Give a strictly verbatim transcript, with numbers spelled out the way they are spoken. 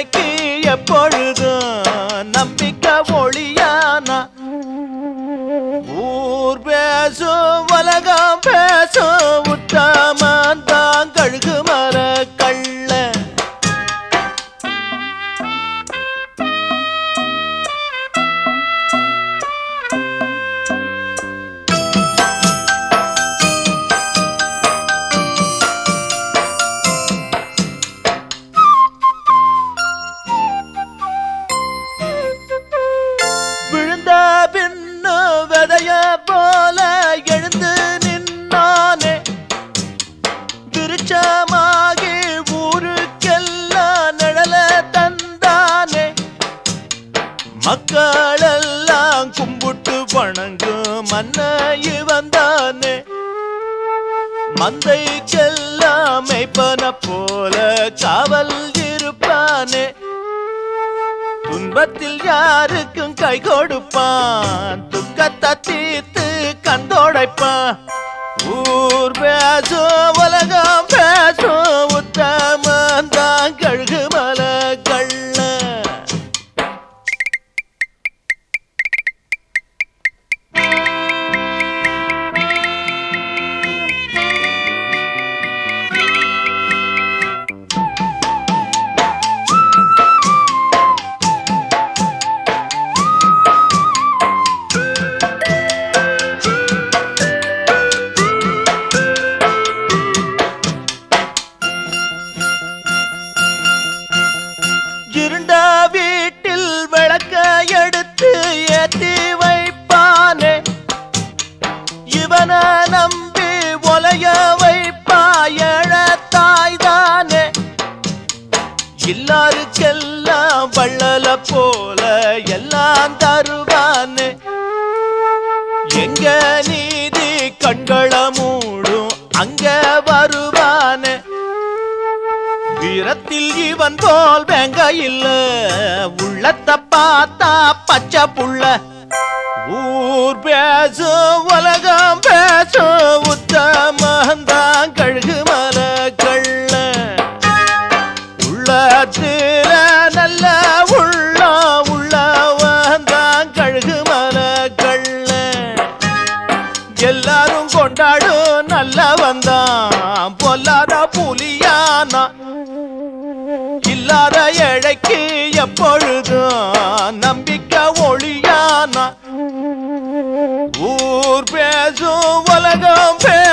ஏழைக்கு எப்பொழுதும் நம்பிக்கை ஒளியானா ஊர் பேசும் உலகம் பேசும் உத்தமன் தான் கழுகு மர கள்ள விதைய போல எழுந்து நின்னானே விருட்சமாகி ஊருக்கெல்லாம் நிழல தந்தானே மக்களெல்லாம் கும்பிட்டு வணங்கும் மன்னை வந்தானே மந்தைக்கெல்லாம் மெய்ப்பன போல காவல் இருப்பானே துன்பத்தில் யாருக்கும் கை கொடுப்பான் துக்கத்தை தீர்த்து கந்தோடைப்பான் ஊர் பேசும் உலகம் பேசும் உத்தமன் தான் கழுகு மல கள்ள இருண்டா வீட்டில் விளக்க எடுத்து ஏற்றி வைப்பானே இவன நம்பி ஒலைய வைப்பா ஏழத்தாய்தானே எல்லாருக்கெல்லாம் வள்ளல போல எல்லாம் தருவானே எங்க நீதி கண்கள மூடும் அங்க வருவானே வீரத்தில் இவன் போல் வெங்க இல்ல உள்ளத்தை பார்த்தா பச்சை புள்ள ஊர் பேசும் உலகம் பேசும் உத்தமன் தான் கழுகு மல கள்ள உள்ளத்தில நல்ல உள்ள உள்ளவன் தான் கழுகு மல கள்ள எல்லாரும் கொண்டாடும் நல்லவன் தான் பொல்லாத புலியானா இல்லாத ஏழைக்கு எப்பொழுதும் நம்பிக்கை ஒளியானா ஊர் பேசும் உலகம்